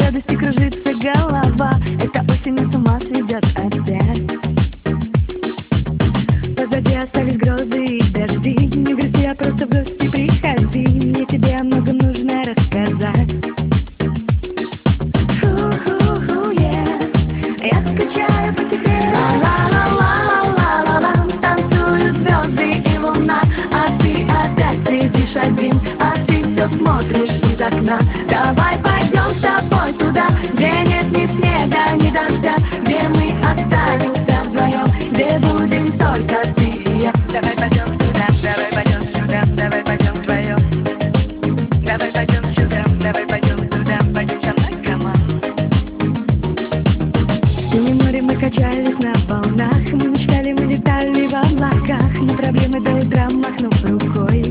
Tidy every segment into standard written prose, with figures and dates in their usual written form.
радости кружится голова. Эта осень нас с ума сведет опять. Позади остались грозы и дожди. Не грусти, а просто в гости приходи. Мне тебе о многом нужно рассказать. Я скучаю по тебе. Ла-ла-ла-ла-ла-ла-ла. Танцуют звезды и луна, а ты опять сидишь один, а ты все смотришь из окна. Давай пойдем с тобой туда, где нет ни снега, ни дождя, где мы останемся вдвоем, где будем только ты и я. Давай пойдем сюда, давай пойдем сюда, давай пойдем вдвоем. Давай пойдем сюда, давай пойдем туда, пойдем со мной, команд. В синем море мы качались на волнах, мы мечтали, мы летали в облаках, но проблемы до утра махнув рукой.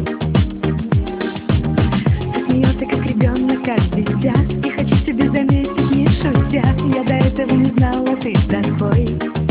Ты смеешься, как ребенок, как дитя, и хочу тебе заметить, не шутя, я до этого не знала, ты такой.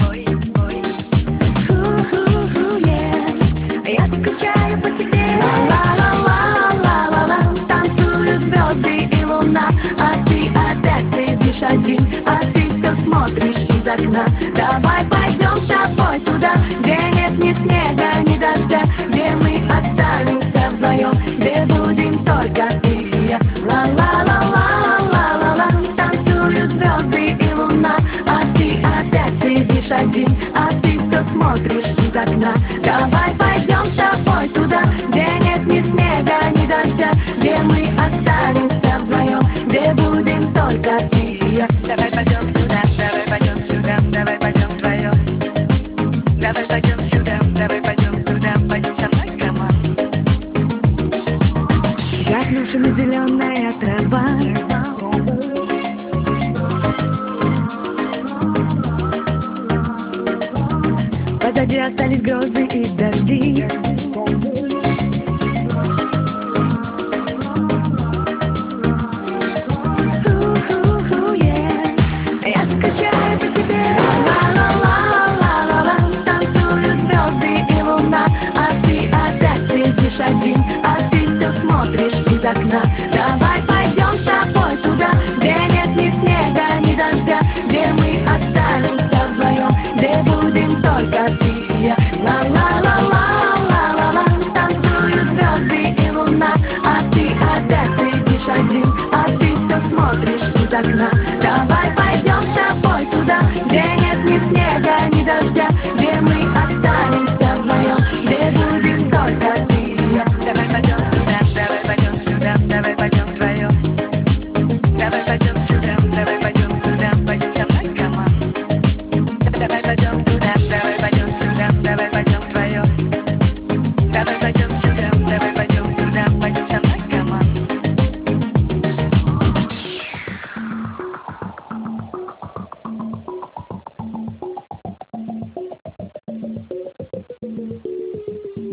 Я скучаю по тебе. Ла-ла-ла-ла-ла-ла. Танцуют звезды и луна, а ты опять сидишь один, а ты все смотришь из окна. Давай пойдем с тобой туда, где нет ни снега, ни дождя, где мы останемся вдвоем, где будем только ты и я. Ла-ла-ла-ла-ла-ла-ла. Танцуют звезды и луна, а ты опять сидишь один, а ты все смотришь из окна. Давай пойдем с тобой туда, где нет ни снега, ни дождя, где мы останемся вдвоем, где будем только ты и я. Давай пойдем сюда, давай пойдем сюда, давай пойдем вдвоем. Давай пойдем сюда, давай пойдем туда, пойдем со мной, команд. Как лучше зеленая трава. Позади остались грозы и дожди. Я скучаю по тебе. Ла-ла-ла-ла-ла-ла. Танцуют звезды и луна, а ты опять сидишь один, а ты все смотришь из окна. Давай пойдем с тобой туда, где нет ни снега, ни дождя, где мы останемся вдвоем, где будем только ты и я. Ла-ла-ла-ла-ла-ла-ла. Танцуют звезды и луна, а ты опять сидишь один, а ты все смотришь из окна.